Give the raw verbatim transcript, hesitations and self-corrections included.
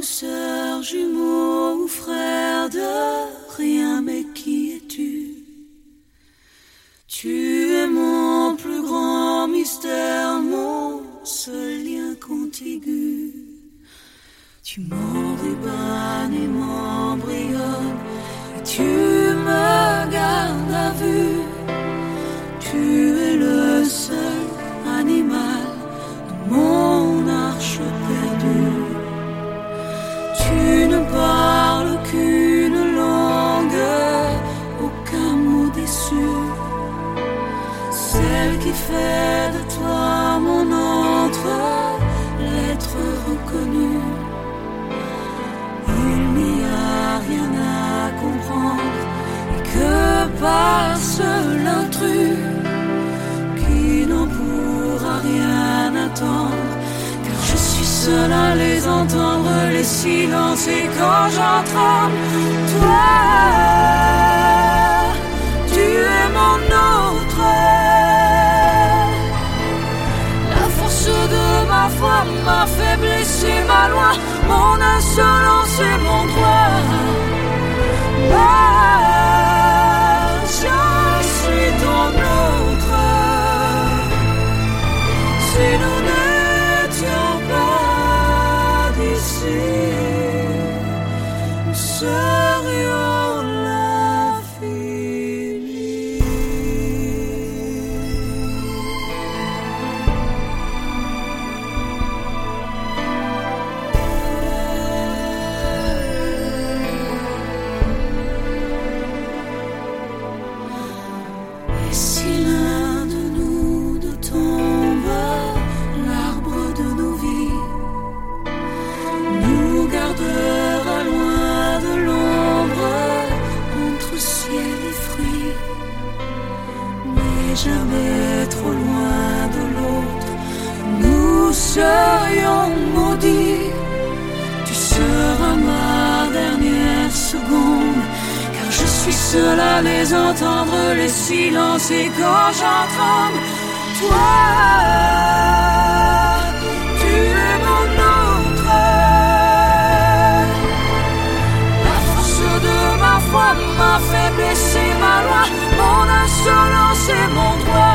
sœur, jumeau ou frère de rien, mais qui es-tu? Tu es mon plus grand mystère, mon seul lien contigu. Tu m'enrubans et m'embrayonnes, et tu me gardes à vue. Tu es le seul animal de mon arche perdue. Tu ne parles qu'une langue, aucun mot déçu. Celle qui fait de toi mon entre, l'être reconnu. Il n'y a rien à comprendre, et que passe l'intrus qui n'en pourra rien attendre, car je suis seul à les entendre, les silences, et quand j'en tremble, toi, tu es mon autre. La force de ma foi, ma faiblesse et ma loi, mon insolence et mon droit. Ah, je suis ton autre. Si nous n'étions pas d'ici, nous serions l'infini. Et si l'un de nous deux tombe, l'arbre de nos vies nous gardera loin de l'ombre, entre ciel et fruits, mais jamais trop loin de l'autre. Nous serions maudits. Tu seras ma dernière seconde, car je suis seul à les entendre, les silences, et quand j'en tremble, toi, tu es mon autre. La force de ma foi, ma faiblesse et ma loi, mon insolence et mon droit.